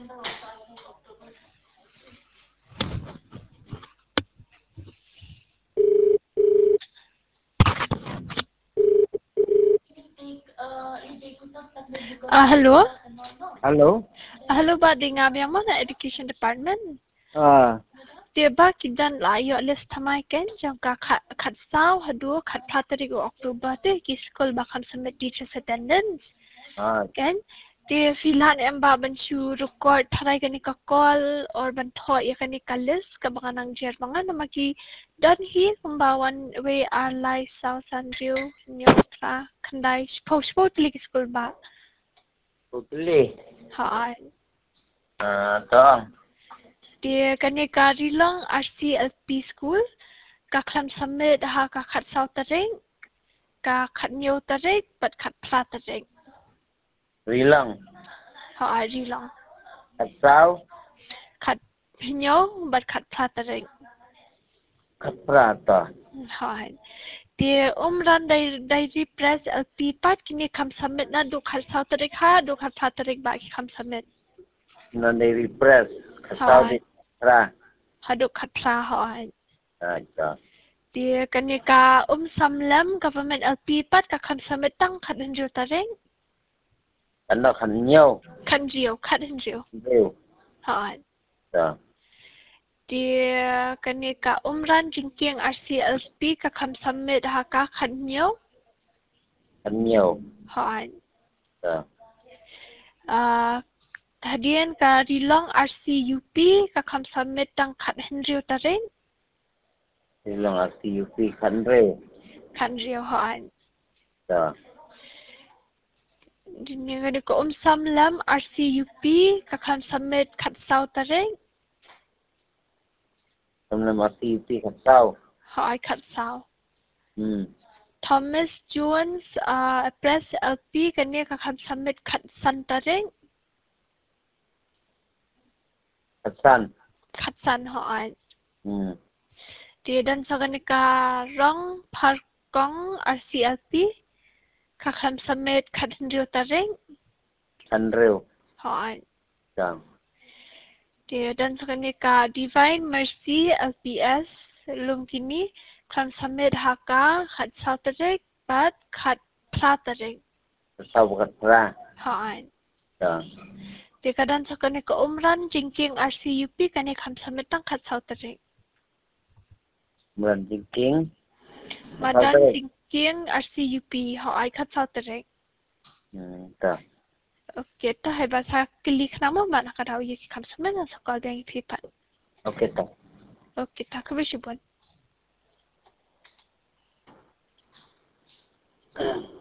Hello. Hello. Hello, ba dengar yang mana education department? Ah, Tiba kidan layo list thamai ken jang ka khat saw hadu khat phatari go October te ki school bakam submit teachers attendance. Ken te filan emba banchu record tharai kani ka call or ban tho ya kani ka list ka banganang jer bangan namaki dan hi kumbawan we are lai south andrew nyotra khandai post school ba. totally. Hai. Tong. Dia kani kari long RCLP school ka klam submit ha ka khat saw taring ka khat nyo taring but khat pla taring. Rilang. Ha ri long. Kasau. Khat nyo but khat pla taring. Kaprata. Hai. Dia umran dai press LP pat kini kam submit na du khat saw taring ha du khat pla taring ba ki kam submit. Nanti repress. Kasau di ra. Ha du khat pla hai. Acha. Dia kani ka samlam government LP pat ka kam submit tang khat njo taring. Anda kan nhiều. Khat njo. Nhiều. Hai. Dạ. Dia kani ka umran jingking RCLP ka kam submit ha ka khat nyo. Kan nhiều. Hai. Dạ. Hadian ka rilong RCUP ka kam submit tang khat njo taring. Rilang RCUP kan re. Khat njo hai. Dạ. Dia kani ka samlam RCUP ka kam submit khat saw taring. Samlam RCUP kasau. Hai khat saw. Hmm. Thomas Jones press LP kani ka kam submit khat san taring. Kasan. Khat san hai. Hmm. Dia dan kani ka rong par kong RCLP ka kam submit khat njo taring. Kan reu. Hai. Dạ. Dia dan kani ka Divine Mercy LPS lum kini kam submit haka khat saw taring but khat pla taring. Kasau bukat ra. Hai. Dạ. Dia kadan kani ka umran jingking RCUP kani kam submit tang khat saw taring. Mulan jingking. Madan jingking RCUP hai khat saw taring. Dạ. Okay, ta hai bahasa klik nama mana kadau ye kam submit na sekolah yang pipat. Okay, tak. Okay, ta kebersyukuran.